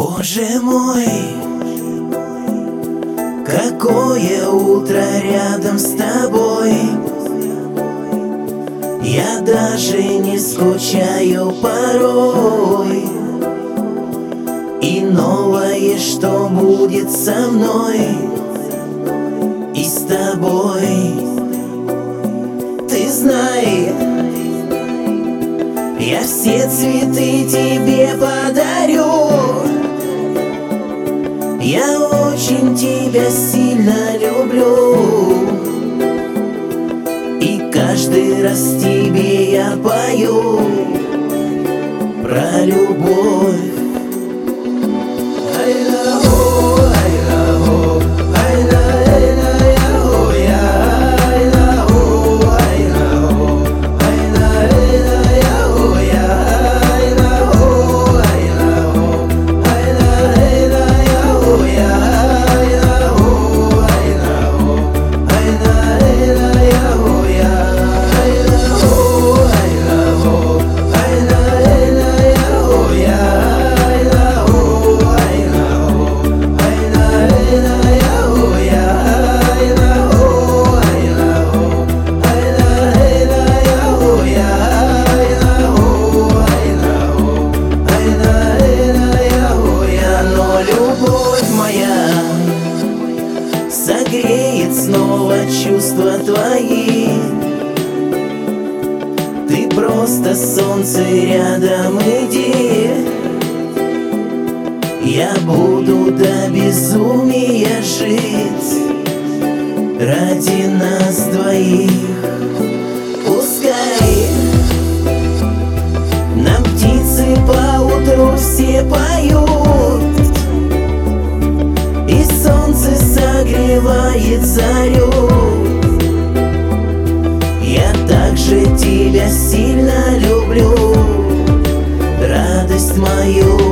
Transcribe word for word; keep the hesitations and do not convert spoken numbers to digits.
Боже мой, какое утро рядом с тобой. Я даже не скучаю порой. И новое, что будет со мной и с тобой. Ты знай, я все цветы тебе подарю. Я очень тебя сильно люблю, и каждый раз тебе я пою про любовь. Согреет снова чувства твои. Ты просто солнце, рядом иди. Я буду до безумия жить ради нас двоих. Пускай нам птицы поутру все поют, и солнце согревает зарю. Я также тебя сильно люблю, радость мою.